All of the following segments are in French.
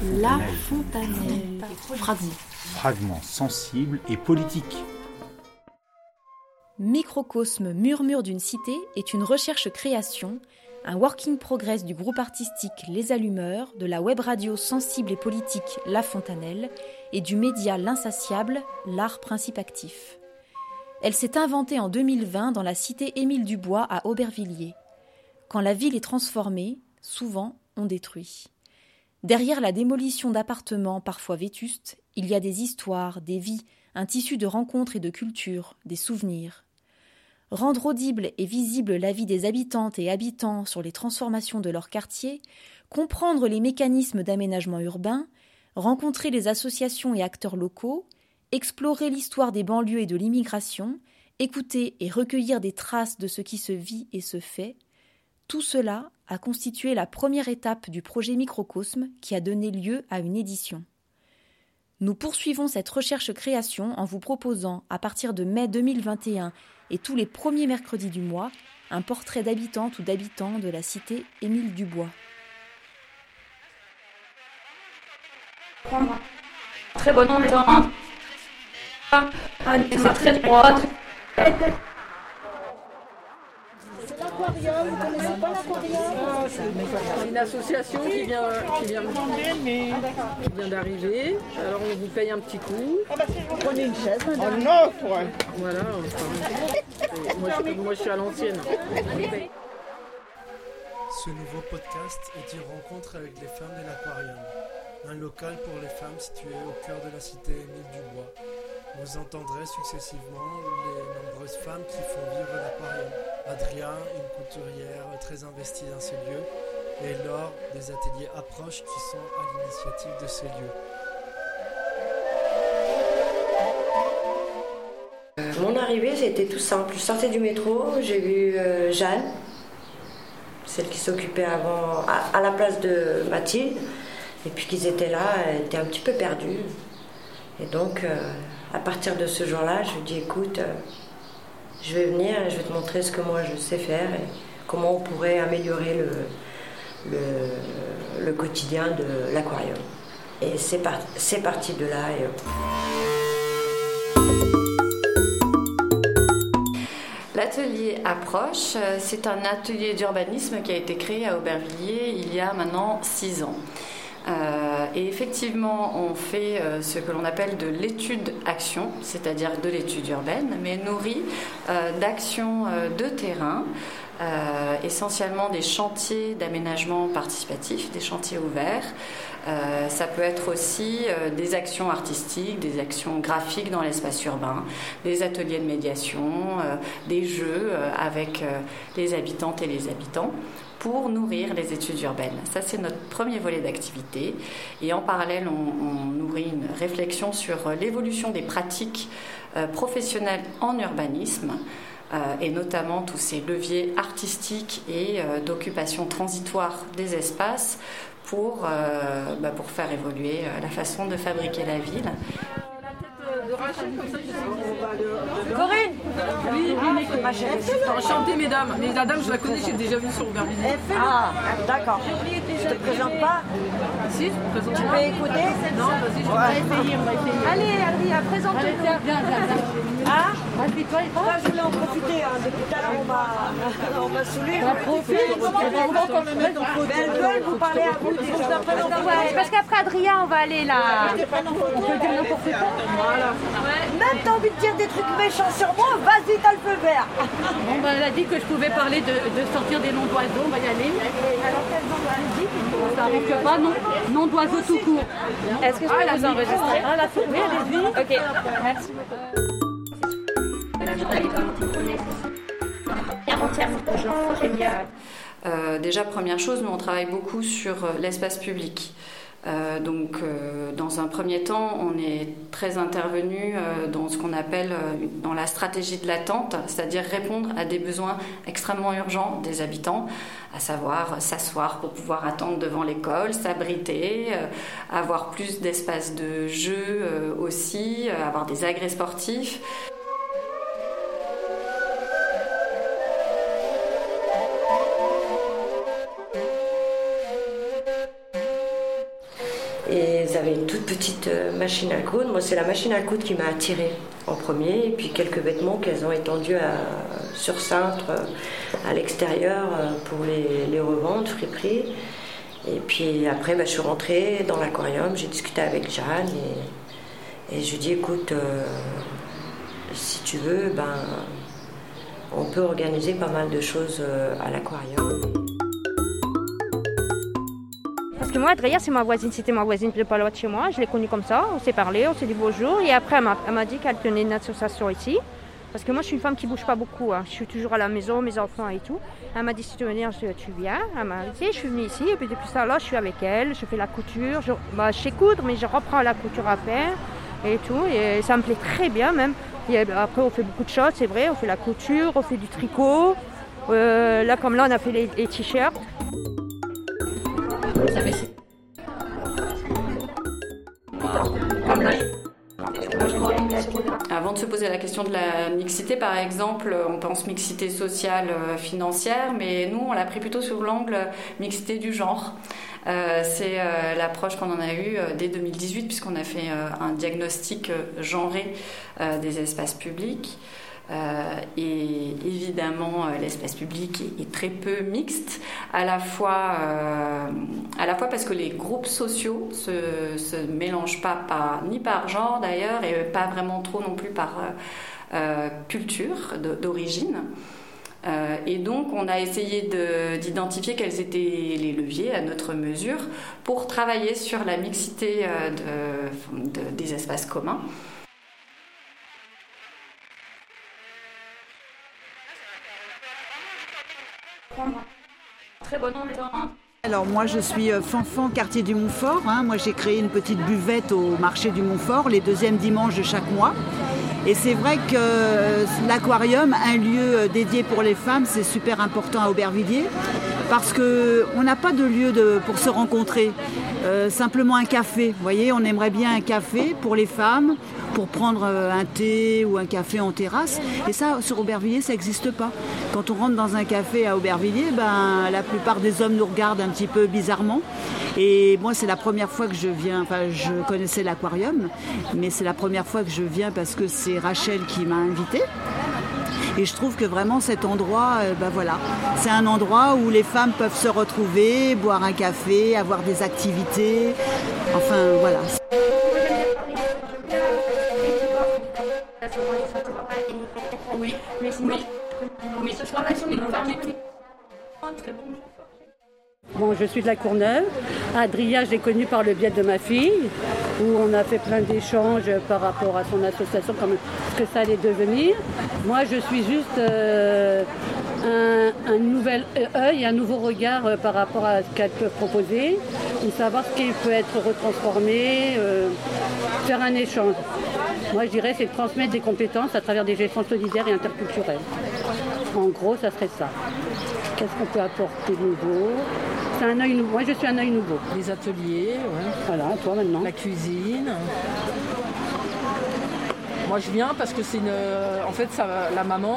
La Fontanelle. Fragment. Fragment sensible et politique. Microcosme Murmure d'une cité est une recherche-création, un working progress du groupe artistique Les Allumeurs, de la web radio sensible et politique La Fontanelle et du média L'Insatiable, l'art principe actif. Elle s'est inventée en 2020 dans la cité Émile Dubois à Aubervilliers. Quand la ville est transformée, souvent on détruit. Derrière la démolition d'appartements parfois vétustes, il y a des histoires, des vies, un tissu de rencontres et de cultures, des souvenirs. Rendre audible et visible la vie des habitantes et habitants sur les transformations de leur quartier, comprendre les mécanismes d'aménagement urbain, rencontrer les associations et acteurs locaux, explorer l'histoire des banlieues et de l'immigration, écouter et recueillir des traces de ce qui se vit et se fait, tout cela a constitué la première étape du projet Microcosme qui a donné lieu à une édition. Nous poursuivons cette recherche-création en vous proposant, à partir de mai 2021 et tous les premiers mercredis du mois, un portrait d'habitante ou d'habitant de la cité Émile Dubois. Très bonne ambiance. C'est très droite. C'est l'aquarium, vous connaissez pas l'aquarium? C'est une association qui vient d'arriver. Alors on vous paye un petit coup. Prenez une chaise, madame. Voilà. Moi je suis à l'ancienne. Ce nouveau podcast est une rencontre avec les femmes de l'Aquarium, un local pour les femmes situé au cœur de la cité Émile Dubois. Vous entendrez successivement les nombreuses femmes qui font vivre l'Aquarium. Adria, une couturière très investie dans ce lieu, et Laure, des ateliers approches qui sont à l'initiative de ce lieu. Mon arrivée, c'était tout simple. Je sortais du métro, j'ai vu Jeanne, celle qui s'occupait avant, à la place de Mathilde, et puis qu'ils étaient là, elle était un petit peu perdue. Et donc, à partir de ce jour-là, je lui ai dit, écoute, je vais venir et je vais te montrer ce que moi je sais faire et comment on pourrait améliorer le quotidien de l'aquarium. Et c'est parti de là. L'atelier Approche, c'est un atelier d'urbanisme qui a été créé à Aubervilliers il y a maintenant 6 ans. Et effectivement, on fait ce que l'on appelle de l'étude-action, c'est-à-dire de l'étude urbaine, mais nourrie d'actions de terrain, essentiellement des chantiers d'aménagement participatif, des chantiers ouverts. Ça peut être aussi des actions artistiques, des actions graphiques dans l'espace urbain, des ateliers de médiation, des jeux avec les habitantes et les habitants, pour nourrir les études urbaines. Ça, c'est notre premier volet d'activité. Et en parallèle, on nourrit une réflexion sur l'évolution des pratiques professionnelles en urbanisme, et notamment tous ces leviers artistiques et d'occupation transitoire des espaces pour faire évoluer la façon de fabriquer la ville. Corinne! Oui, ma chérie. Enchantée, mesdames. Mais la dame, je la connais, j'ai déjà vue sur Aubervilliers. Ah, d'accord. Je te présente pas? Si, je me présente. Tu peux écouter? Non, vas-y, on va essayer. Allez, Adrien, présente-toi. Viens. Ah? Assieds-toi et prends. Moi, je voulais en profiter. Depuis tout à l'heure, on m'a saoulé. Elles veulent vous parler à vous déjà. Parce qu'après Adrien, on va aller là. On peut dire n'importe quoi. Voilà. Même t'as envie de dire des trucs méchants sur moi, vas-y, t'as le feu vert. Bon, elle a dit que je pouvais parler de sortir des noms d'oiseaux, on va y aller. Alors quels noms d'oiseaux? Ça n'arrive pas, non. Nom d'oiseaux tout court. Est-ce que je peux vous enregistrer? Ah, la souris, allez-y. Ok, merci beaucoup. Déjà, première chose, nous on travaille beaucoup sur l'espace public. Dans un premier temps, on est très intervenu dans ce qu'on appelle dans la stratégie de l'attente, c'est-à-dire répondre à des besoins extrêmement urgents des habitants, à savoir s'asseoir pour pouvoir attendre devant l'école, s'abriter, avoir plus d'espace de jeu aussi, avoir des agrès sportifs. Et ils avaient une toute petite machine à coudre. Moi, c'est la machine à coudre qui m'a attirée en premier. Et puis quelques vêtements qu'elles ont étendus sur cintre à l'extérieur pour les revendre, friperie. Et puis après, je suis rentrée dans l'aquarium, j'ai discuté avec Jeanne et je lui ai dit, écoute, si tu veux, on peut organiser pas mal de choses à l'aquarium. Parce que moi, Adrien, c'est ma voisine, c'était ma voisine de pas loin de chez moi. Je l'ai connue comme ça, on s'est parlé, on s'est dit bonjour. Et après, elle m'a dit qu'elle tenait une association ici. Parce que moi, je suis une femme qui ne bouge pas beaucoup. Hein. Je suis toujours à la maison, mes enfants et tout. Elle m'a dit, si tu veux venir, tu viens. Elle m'a dit, je suis venue ici. Et puis depuis ça, là, je suis avec elle. Je fais la couture. Je sais coudre, mais je reprends la couture à faire et tout. Et ça me plaît très bien même. Et après, on fait beaucoup de choses, c'est vrai. On fait la couture, on fait du tricot. Là, comme là, on a fait les t-shirts. Ça fait... Avant de se poser la question de la mixité, par exemple, on pense mixité sociale, financière, mais nous, on l'a pris plutôt sur l'angle mixité du genre. C'est l'approche qu'on en a eue dès 2018, puisqu'on a fait un diagnostic genré des espaces publics. Et évidemment, l'espace public est très peu mixte, à la fois parce que les groupes sociaux se mélangent pas ni par genre d'ailleurs, et pas vraiment trop non plus par culture d'origine. Et donc, on a essayé d'identifier quels étaient les leviers à notre mesure pour travailler sur la mixité des espaces communs. Très bon temps. Alors moi je suis Fanfan, quartier du Montfort. Moi j'ai créé une petite buvette au marché du Montfort les deuxièmes dimanches de chaque mois. Et c'est vrai que l'aquarium, un lieu dédié pour les femmes, c'est super important à Aubervilliers parce qu'on n'a pas de lieu pour se rencontrer. Simplement un café. Vous voyez, on aimerait bien un café pour les femmes, pour prendre un thé ou un café en terrasse. Et ça, sur Aubervilliers, ça n'existe pas. Quand on rentre dans un café à Aubervilliers, la plupart des hommes nous regardent un petit peu bizarrement. Et moi, c'est la première fois que je viens, je connaissais l'aquarium, mais c'est la première fois que je viens parce que c'est Rachel qui m'a invitée. Et je trouve que vraiment cet endroit, c'est un endroit où les femmes peuvent se retrouver, boire un café, avoir des activités. Enfin, voilà. Oui, mais ce soir-là, si on est fermé. Très bon. Bon, je suis de la Courneuve. Adria, je l'ai connue par le biais de ma fille, où on a fait plein d'échanges par rapport à son association, comme ce que ça allait devenir. Moi, je suis juste un nouvel œil, un nouveau regard par rapport à ce qu'elle peut proposer, ou savoir ce qui peut être retransformé, faire un échange. Moi, je dirais, c'est de transmettre des compétences à travers des gestions solidaires et interculturelles. En gros, ça serait ça. Qu'est-ce qu'on peut apporter de nouveau ? C'est un œil nouveau. Moi, je suis un œil nouveau. Les ateliers, ouais. Voilà, toi maintenant. La cuisine. Moi, je viens parce que c'est la maman.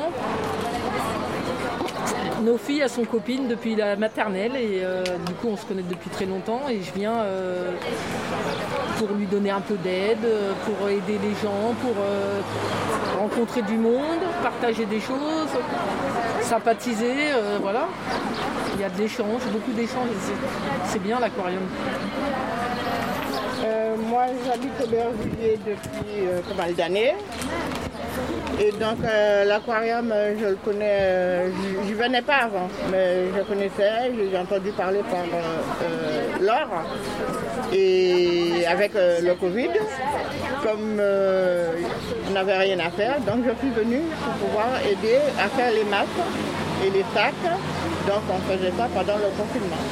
Nos filles, elles sont copines depuis la maternelle et du coup, on se connaît depuis très longtemps et je viens pour lui donner un peu d'aide, pour aider les gens, pour rencontrer du monde, partager des choses, sympathiser, voilà. Il y a de l'échange, beaucoup d'échanges, c'est bien l'aquarium. Moi j'habite au Aubervilliers depuis pas mal d'années. Et donc l'aquarium, je le connais, je venais pas avant, mais je connaissais, j'ai entendu parler par Laure. Et avec le Covid, comme je n'avais rien à faire, donc je suis venue pour pouvoir aider à faire les masques et les sacs. Donc on faisait ça pendant le confinement.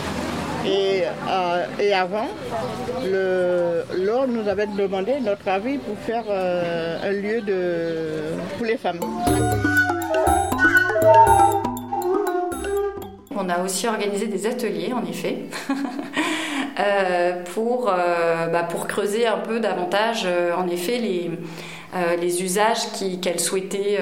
Et avant, Laure nous avait demandé notre avis pour faire un lieu pour les femmes. On a aussi organisé des ateliers, en effet, pour creuser un peu davantage, en effet, les usages qu'elle souhaitait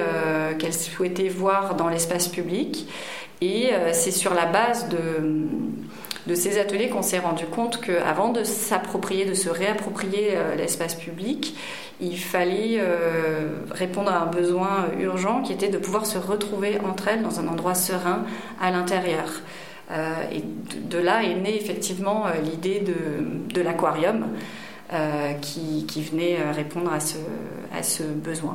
voir dans l'espace public. Et c'est sur la base ces ateliers qu'on s'est rendu compte qu'avant de se réapproprier l'espace public, il fallait répondre à un besoin urgent qui était de pouvoir se retrouver entre elles dans un endroit serein à l'intérieur. Et de là est née effectivement l'idée de l'aquarium qui venait répondre à ce besoin.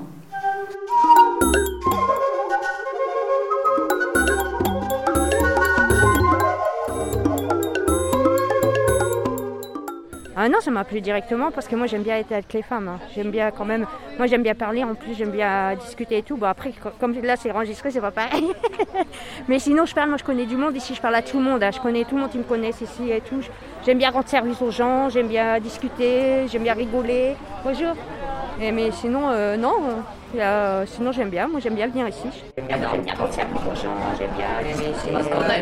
Ah non, ça m'a plu directement parce que moi j'aime bien être avec les femmes. Hein. J'aime bien quand même. Moi j'aime bien parler, en plus j'aime bien discuter et tout. Bon après, comme là c'est enregistré, c'est pas pareil. Mais sinon moi je connais du monde ici, je parle à tout le monde. Hein. Je connais tout le monde qui me connaisse ici et tout. J'aime bien rendre service aux gens, j'aime bien discuter, j'aime bien rigoler. Bonjour. Mais sinon, non. Sinon j'aime bien, moi j'aime bien venir ici. J'aime bien rendre service aux gens, j'aime bien.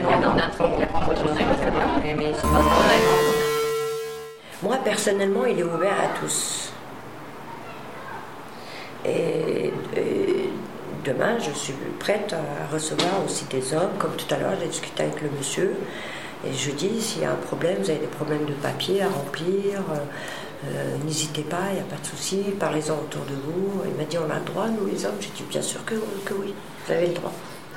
Moi, personnellement, il est ouvert à tous. Et demain, je suis prête à recevoir aussi des hommes. Comme tout à l'heure, j'ai discuté avec le monsieur. Et je dis, s'il y a un problème, vous avez des problèmes de papier à remplir, n'hésitez pas, il n'y a pas de souci, parlez-en autour de vous. Il m'a dit, on a le droit, nous les hommes. J'ai dit, bien sûr que oui, vous avez le droit.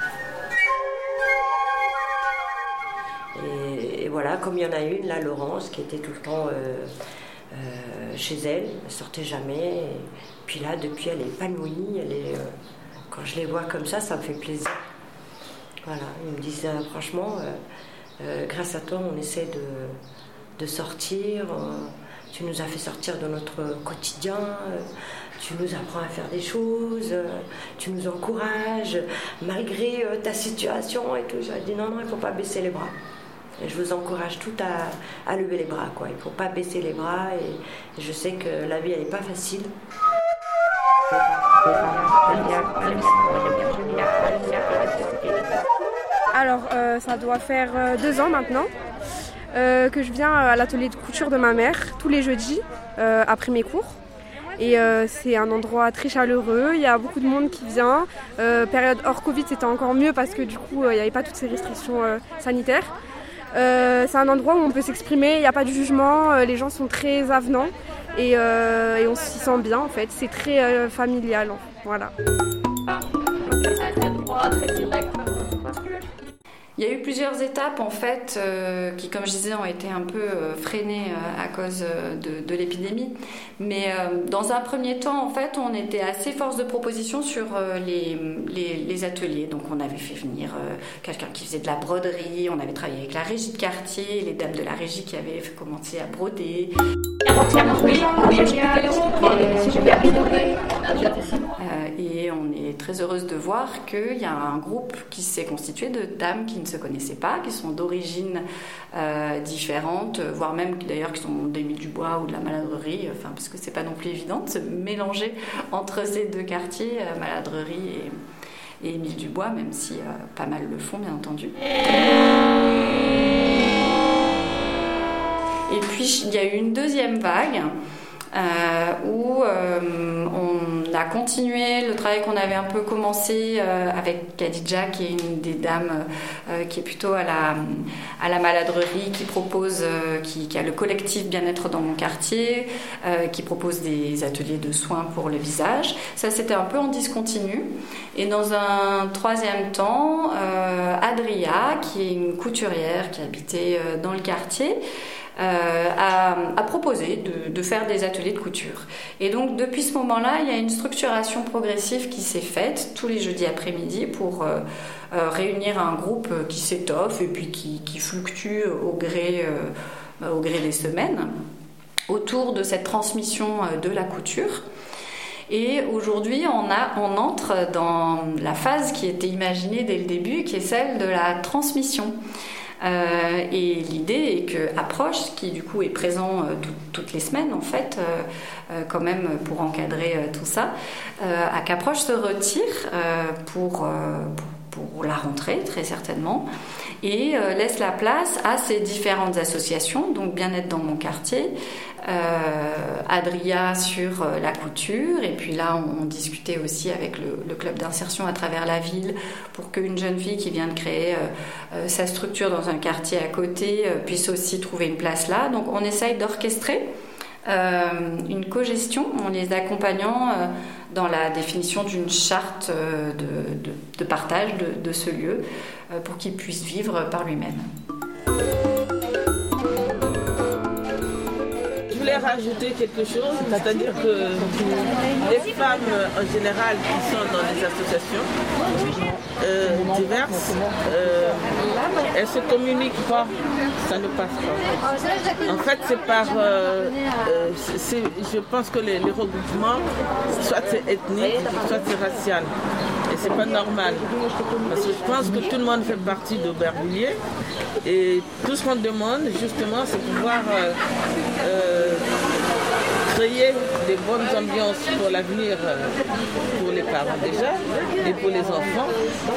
Et voilà, comme il y en a une, là, Laurence, qui était tout le temps chez elle, elle ne sortait jamais. Et puis là, depuis, elle est épanouie. Quand je les vois comme ça me fait plaisir. Voilà, ils me disent, franchement, grâce à toi, on essaie de sortir. Tu nous as fait sortir de notre quotidien. Tu nous apprends à faire des choses. Tu nous encourages, malgré ta situation et tout. J'ai dit, non, il ne faut pas baisser les bras. Et je vous encourage toutes à lever les bras, quoi. Il ne faut pas baisser les bras et je sais que la vie, elle n'est pas facile. Alors, ça doit faire 2 ans maintenant que je viens à l'atelier de couture de ma mère tous les jeudis après mes cours. Et c'est un endroit très chaleureux, il y a beaucoup de monde qui vient. Période hors Covid, c'était encore mieux parce que du coup, il n'y avait pas toutes ces restrictions sanitaires. C'est un endroit où on peut s'exprimer, il n'y a pas de jugement, les gens sont très avenants et on s'y sent bien en fait. C'est très familial, voilà. Il y a eu plusieurs étapes en fait qui, comme je disais, ont été un peu freinées à cause de l'épidémie. Mais dans un premier temps, en fait, on était assez force de proposition sur les ateliers. Donc on avait fait venir quelqu'un qui faisait de la broderie, on avait travaillé avec la régie de quartier, les dames de la régie qui avaient commencé à broder. Et on est très heureuse de voir qu'il y a un groupe qui s'est constitué de dames qui ne se connaissaient pas, qui sont d'origines différentes, voire même d'ailleurs qui sont d'Émile Dubois ou de la Maladrerie, parce que c'est pas non plus évident de se mélanger entre ces deux quartiers, Maladrerie et Émile Dubois, même si pas mal le font bien entendu. Et puis il y a eu une deuxième vague où on a continué le travail qu'on avait un peu commencé avec Khadija, qui est une des dames qui est plutôt à la Maladrerie, qui propose, qui a le collectif Bien-être dans mon quartier, qui propose des ateliers de soins pour le visage. Ça, c'était un peu en discontinu. Et dans un troisième temps, Adria, qui est une couturière qui habitait dans le quartier, a proposé de faire des ateliers de couture. Et donc depuis ce moment-là, il y a une structuration progressive qui s'est faite tous les jeudis après-midi pour réunir un groupe qui s'étoffe et puis qui fluctue au gré des semaines autour de cette transmission de la couture. Et aujourd'hui, on entre dans la phase qui était imaginée dès le début, qui est celle de la transmission. Et l'idée est que Approche, qui du coup est présent toutes les semaines en fait, quand même pour encadrer tout ça, à qu'Approche se retire pour pour la rentrée, très certainement, et laisse la place à ces différentes associations, donc Bien-être dans mon quartier, Adria sur la couture, et puis là on discutait aussi avec le club d'insertion à travers la ville pour qu'une jeune fille qui vient de créer sa structure dans un quartier à côté puisse aussi trouver une place là. Donc on essaye d'orchestrer une cogestion en les accompagnant dans la définition d'une charte de partage de ce lieu pour qu'il puisse vivre par lui-même. Je voulais rajouter quelque chose, c'est-à-dire que les femmes en général qui sont dans des associations diverses, elles ne se communiquent pas, ça ne passe pas. En fait, c'est par... je pense que les regroupements, soit c'est ethnique, soit c'est racial. Et c'est pas normal. Parce que je pense que tout le monde fait partie d'Aubervilliers. Et tout ce qu'on demande, justement, c'est pouvoir créer des bonnes ambiances pour l'avenir, pour les parents déjà, et pour les enfants.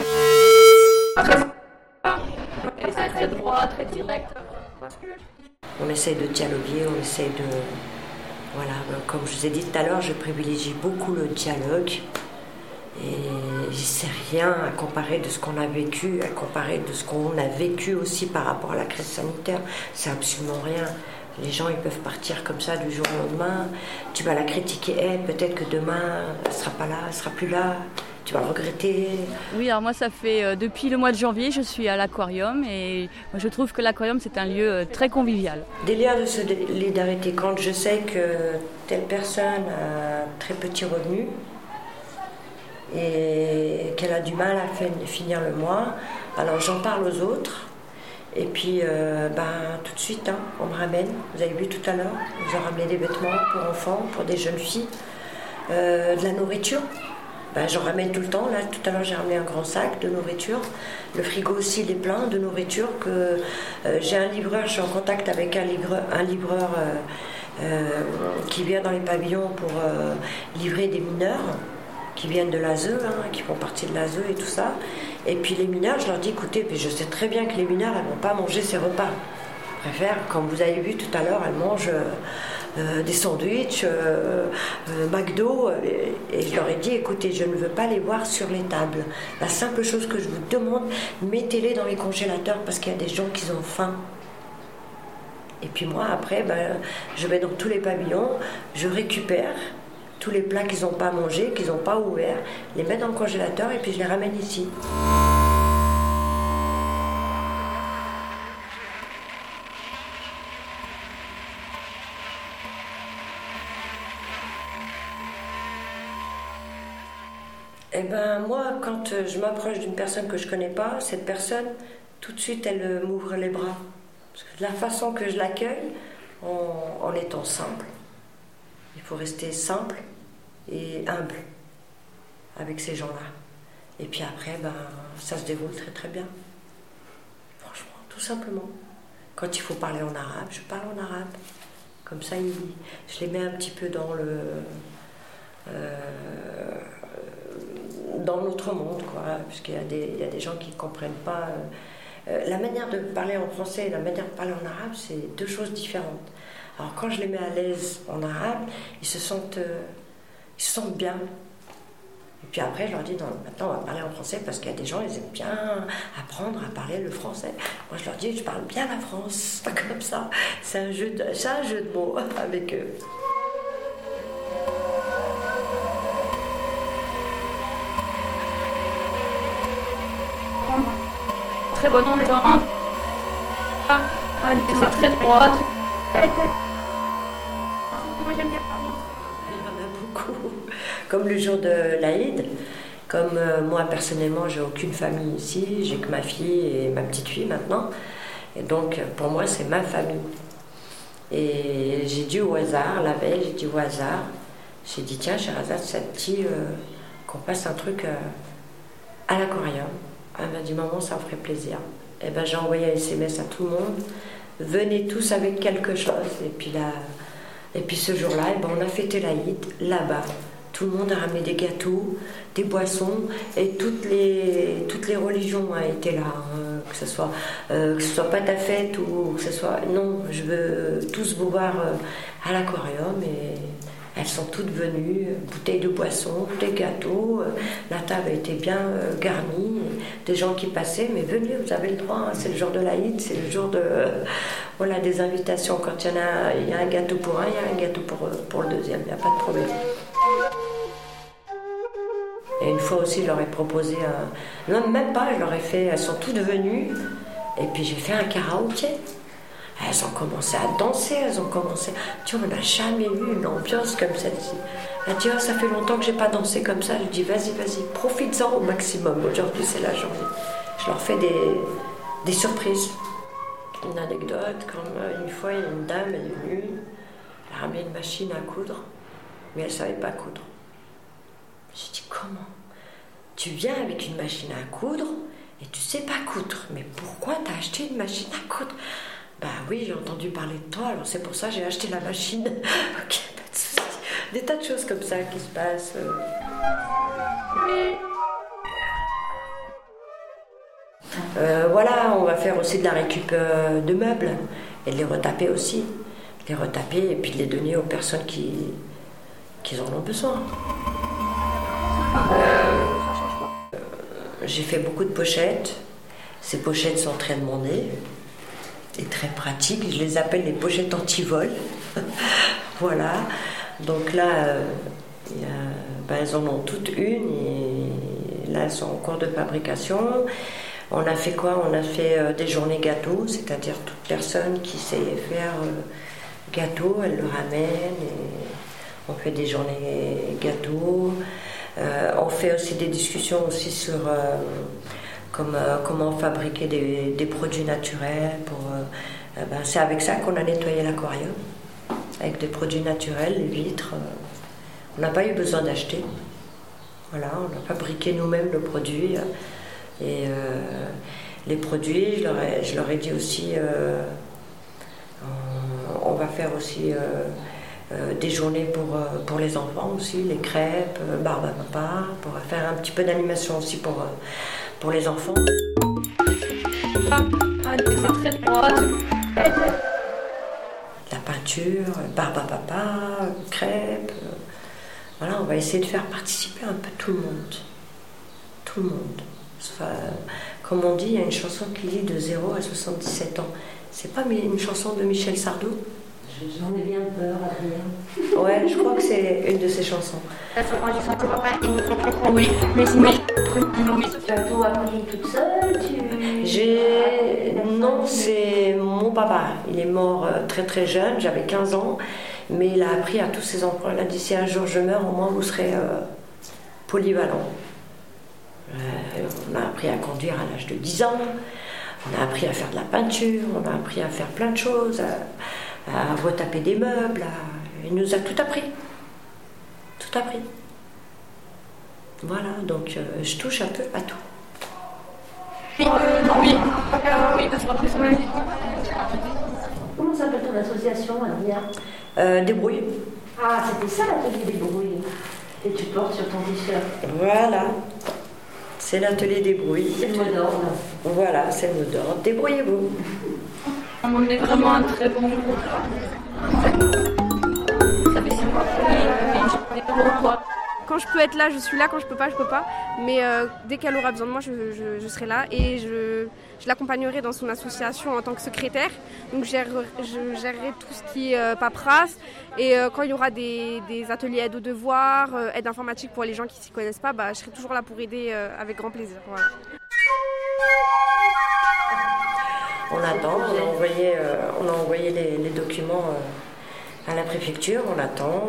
C'est très droit, très direct. On essaie de dialoguer, on essaie de... Voilà, comme je vous ai dit tout à l'heure, je privilégie beaucoup le dialogue. Et c'est rien à comparer de ce qu'on a vécu, à comparer de ce qu'on a vécu aussi par rapport à la crise sanitaire. C'est absolument rien. Les gens, ils peuvent partir comme ça du jour au lendemain. Tu vas la critiquer, elle, peut-être que demain, elle ne sera pas là, elle ne sera plus là. Tu vas regretter. Oui, alors moi, ça fait depuis le mois de janvier, je suis à l'aquarium et moi, je trouve que l'aquarium, c'est un lieu très convivial. Des liens de solidarité. Quand je sais que telle personne a très petit revenu, et qu'elle a du mal à finir le mois, alors j'en parle aux autres et puis tout de suite on me ramène, vous avez vu tout à l'heure, ils ont ramené des vêtements pour enfants, pour des jeunes filles, de la nourriture, j'en ramène tout le temps. Là tout à l'heure j'ai ramené un grand sac de nourriture, le frigo aussi il est plein de nourriture, que j'ai un livreur, je suis en contact avec un livreur qui vient dans les pavillons pour livrer des mineurs qui viennent de l'ASE, qui font partie de l'ASE et tout ça. Et puis les mineurs, je leur dis, écoutez, je sais très bien que les mineurs, elles ne vont pas manger ces repas. Elles préfèrent, comme vous avez vu tout à l'heure, elles mangent des sandwichs, McDo. Et je leur ai dit, écoutez, je ne veux pas les voir sur les tables. La simple chose que je vous demande, mettez-les dans les congélateurs parce qu'il y a des gens qui ont faim. Et puis moi, après, je vais dans tous les pavillons, je récupère tous les plats qu'ils n'ont pas mangés, qu'ils n'ont pas ouverts, les mets dans le congélateur et puis je les ramène ici. Moi, quand je m'approche d'une personne que je ne connais pas, cette personne, tout de suite, elle m'ouvre les bras. Parce que de la façon que je l'accueille, en étant simple, il faut rester simple et humble avec ces gens-là. Et puis après, ça se déroule très très bien. Franchement, tout simplement. Quand il faut parler en arabe, je parle en arabe. Comme ça, je les mets un petit peu dans dans notre monde, quoi. Puisqu'il y a des gens qui ne comprennent pas. La manière de parler en français et la manière de parler en arabe, c'est deux choses différentes. Alors quand je les mets à l'aise en arabe, ils se sentent bien. Et puis après, je leur dis, non, maintenant on va parler en français parce qu'il y a des gens, ils aiment bien apprendre à parler le français. Moi je leur dis, je parle bien la France, pas comme ça. C'est un jeu de mots avec eux. Très bonne ambiance. C'est très droite. Moi j'aime bien parler. Il y en a beaucoup. Comme le jour de l'Aïd, comme moi personnellement j'ai aucune famille ici, j'ai que ma fille et ma petite fille maintenant. Et donc pour moi c'est ma famille. Et j'ai dit au hasard, la veille, j'ai dit tiens Sherazade, ça te dit qu'on passe un truc à l'aquarium. Elle m'a dit maman ça me ferait plaisir. Et j'ai envoyé un SMS à tout le monde. Venez tous avec quelque chose. Et puis ce jour-là, on a fêté l'Aïd là-bas, Tout le monde a ramené des gâteaux, des boissons, et toutes les religions étaient là. Que ce soit pas ta fête ou que ce soit... Non, je veux tous vous voir à l'aquarium, et elles sont toutes venues, bouteilles de boissons, des gâteaux, la table était bien garnie, des gens qui passaient, mais venez, vous avez le droit, c'est le jour de l'Aïd, c'est le jour de... voilà, des invitations. Quand il y a un gâteau pour un, il y a un gâteau pour le deuxième, il n'y a pas de problème. Et une fois aussi, je leur ai proposé un... Non, même pas, je leur ai fait... Elles sont toutes venues, et puis j'ai fait un karaoké. Elles ont commencé à danser, elles ont commencé... Tu vois, on n'a jamais eu une ambiance comme celle-ci. Elle dit, oh, ça fait longtemps que j'ai pas dansé comme ça. Je dis, vas-y, profites-en au maximum. Aujourd'hui, c'est la journée. Je leur fais des surprises. Une anecdote, comme une fois, il y a une dame, elle est venue, elle a ramené une machine à coudre, mais elle ne savait pas coudre. J'ai dit, comment? Tu viens avec une machine à coudre et tu sais pas coudre. Mais pourquoi tu as acheté une machine à coudre? Bah oui, j'ai entendu parler de toi, alors c'est pour ça que j'ai acheté la machine. Ok, pas de soucis. Des tas de choses comme ça qui se passent. Voilà, on va faire aussi de la récup de meubles et de les retaper aussi. Les retaper et puis de les donner aux personnes qui en ont besoin. J'ai fait beaucoup de pochettes. Ces pochettes sont très demandées et très pratiques. Je les appelle les pochettes anti-vol. Voilà. Donc là, elles en ont toutes une et là, elles sont en cours de fabrication. On a fait quoi? On a fait des journées gâteaux, c'est-à-dire toute personne qui sait faire gâteau, elle le ramène et on fait des journées gâteaux. On fait aussi des discussions aussi sur comment fabriquer des produits naturels. C'est avec ça qu'on a nettoyé l'aquarium, avec des produits naturels, les vitres. On n'a pas eu besoin d'acheter. Voilà, on a fabriqué nous-mêmes nos produits. Et les produits, je leur ai dit aussi, on va faire aussi des journées pour les enfants aussi, les crêpes, barbe à papa, pour faire un petit peu d'animation aussi pour les enfants. La peinture, barbe à papa, crêpes. Voilà, on va essayer de faire participer un peu tout le monde. Tout le monde. Comme on dit, il y a une chanson qui dit de 0 à 77 ans. C'est pas une chanson de Michel Sardou? J'en ai bien peur, Adrien. Ouais, je crois que c'est une de ses chansons. Oui, mais sinon, tu as tout appris toute seule? Non, c'est mon papa. Il est mort très très jeune, j'avais 15 ans. Mais il a appris à tous ses enfants. Il a dit, si un jour je meurs, au moins vous serez polyvalent. On a appris à conduire à l'âge de 10 ans, on a appris à faire de la peinture, on a appris à faire plein de choses, à retaper des meubles, il nous a tout appris. Tout appris. Voilà, donc je touche un peu à tout. Comment s'appelle ton association, Adrien? Débrouille. Ah, c'était ça l'atelier Débrouille. Et tu portes sur ton t-shirt. Voilà. C'est l'atelier Débrouille. C'est le mot d'ordre. Voilà, c'est le mot d'ordre. Débrouillez-vous. On est vraiment un très bon groupe. Ça fait 5 mois. Quand je peux être là, je suis là. Quand je peux pas, je peux pas. Mais dès qu'elle aura besoin de moi, je serai là. Et je l'accompagnerai dans son association en tant que secrétaire. Donc je gérerai tout ce qui est paperasse. Et quand il y aura des ateliers aide aux devoirs, aide informatique pour les gens qui ne s'y connaissent pas, je serai toujours là pour aider avec grand plaisir. Voilà. On attend, on a envoyé les documents à la préfecture, on attend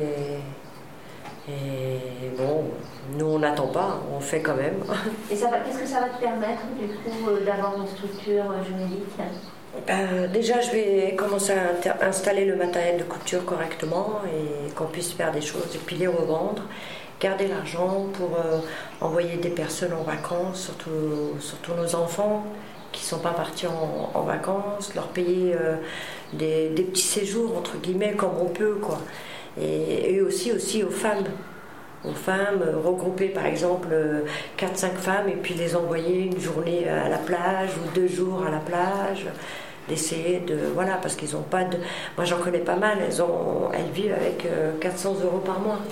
et bon, nous on n'attend pas, on fait quand même. Et qu'est-ce que ça va te permettre du coup d'avoir une structure juridique? Déjà je vais commencer à installer le matériel de couture correctement et qu'on puisse faire des choses et puis les revendre, garder l'argent pour envoyer des personnes en vacances, surtout nos enfants qui ne sont pas partis en vacances, leur payer des petits séjours entre guillemets comme on peut quoi. Et eux aussi aux femmes aux femmes, regrouper par exemple 4-5 femmes et puis les envoyer une journée à la plage ou 2 jours à la plage, d'essayer de... Voilà, parce qu'ils n'ont pas de... Moi j'en connais pas mal, elles vivent avec 400 € par mois.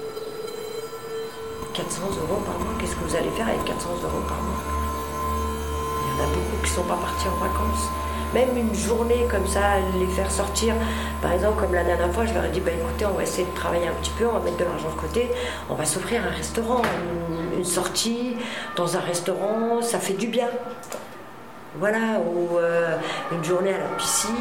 400 € par mois, qu'est-ce que vous allez faire avec 400 € par mois? Il y en a beaucoup qui ne sont pas partis en vacances. Même une journée comme ça, les faire sortir, par exemple comme la dernière fois, je leur ai dit, écoutez, on va essayer de travailler un petit peu, on va mettre de l'argent de côté, on va s'offrir un restaurant, une sortie dans un restaurant, ça fait du bien. Voilà, ou une journée à la piscine.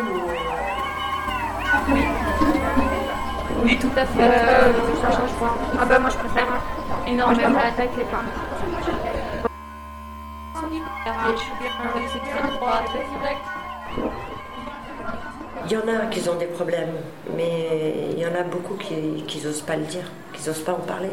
Oui, tout à fait. Ça change pas. Moi je préfère énormément la taille que les femmes. Il y en a qui ont des problèmes, mais il y en a beaucoup qui n'osent pas le dire, qui n'osent pas en parler.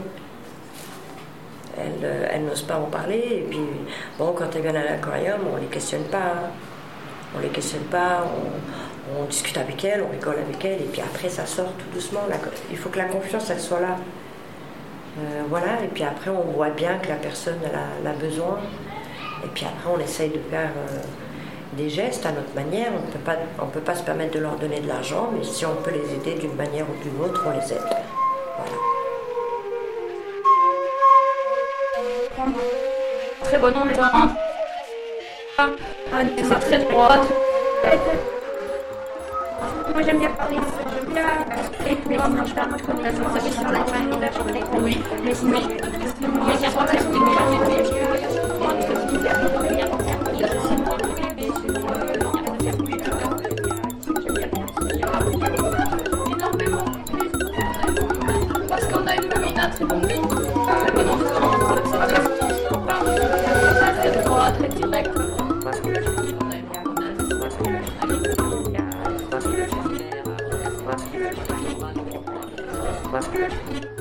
Elles n'osent pas en parler, et puis bon, quand elles viennent à l'aquarium, on les questionne pas. On les questionne pas, on discute avec elles, on rigole avec elles, et puis après ça sort tout doucement. Il faut que la confiance, elle soit là. Voilà, et puis après on voit bien que la personne elle a besoin. Et puis après, on essaye de faire des gestes à notre manière. On ne peut pas se permettre de leur donner de l'argent, mais si on peut les aider d'une manière ou d'une autre, on les aide. Voilà. Très bon nom, c'est très droite. Moi j'aime bien parler, j'aime bien. Mais moi je connais la sensation sur la journée. Oui, mais sinon, il y a pas mal parce qu'on a une lumina très bonne. Très droit, très direct. That's good.